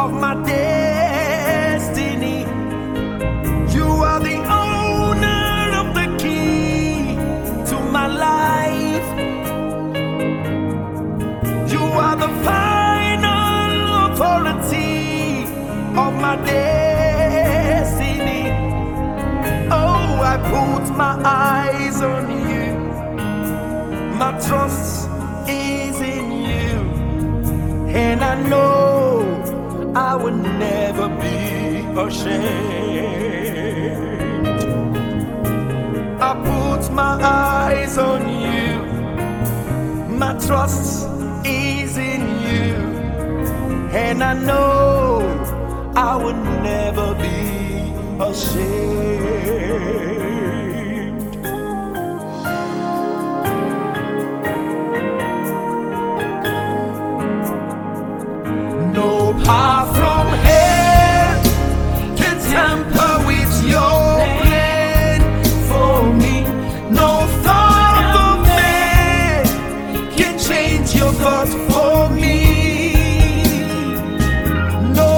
of my destiny. You are the owner of the key to my life. You are the final authority of my destiny. Oh, I put my eyes on you. My trust is in you, and I know I will never be ashamed. I put my eyes on you. My trust is in you, and I know I will never be ashamed. No power from hell can tamper with your plan for me. No thought of man can change your thought for me. No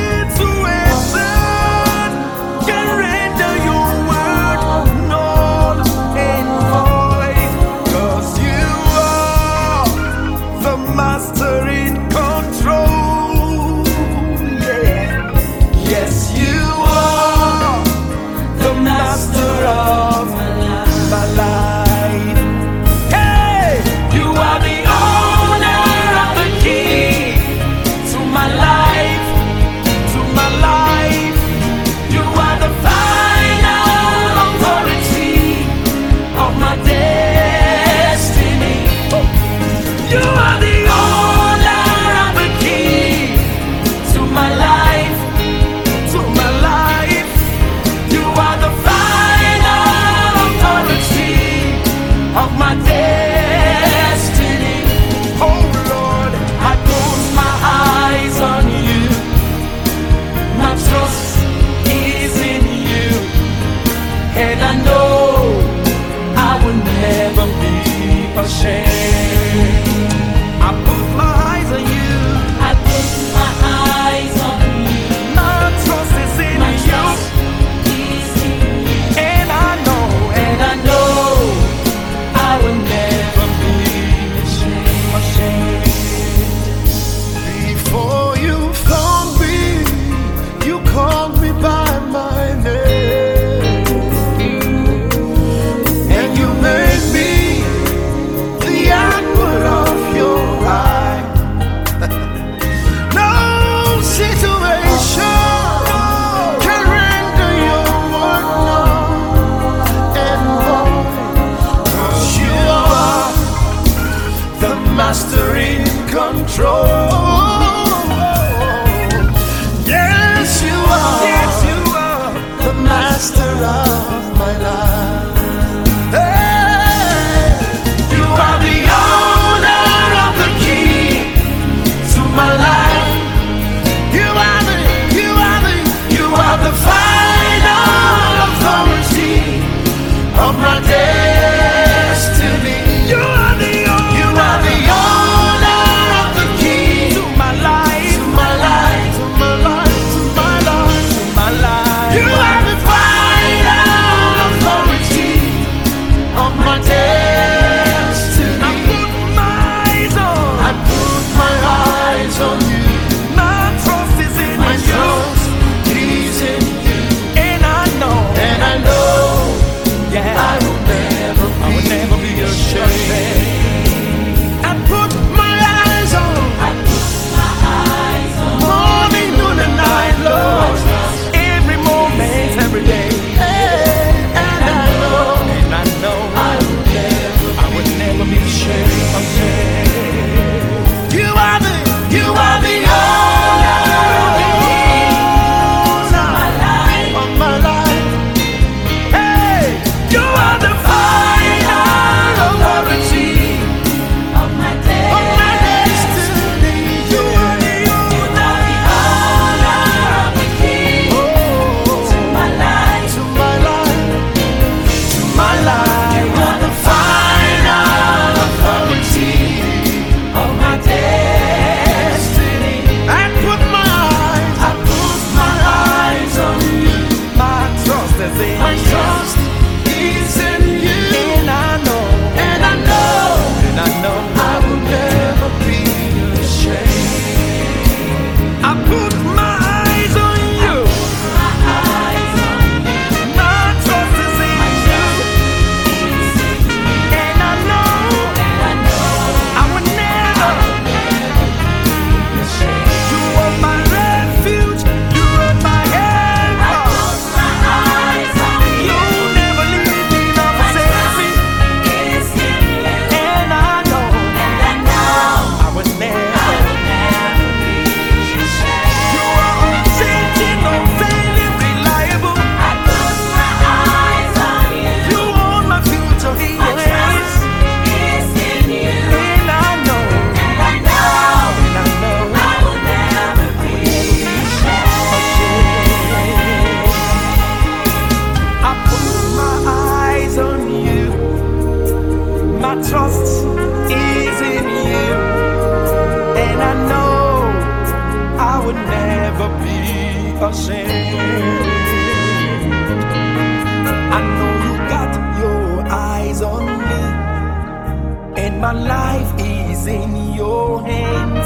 situation can render your word null and void, 'cause you are the master in control. Yes, you are the master of my life. Hey, you are the owner of the key to my life, to my life. You are the final authority of my destiny. You are the owner of the key to my life. Of my destiny. Oh Lord, I put my eyes on you. My trust is in you, and I know I will never be ashamed. I put my eyes on you. I put my eyes on you. My trust is in My you, trust is in you. and I know I will never be ashamed. Before you found me, you called me by my name, and you made me the apple of your eye. No situation can render your word null and void. You are the master in control. Yes, you are. I know you got your eyes on me, and my life is in your hand.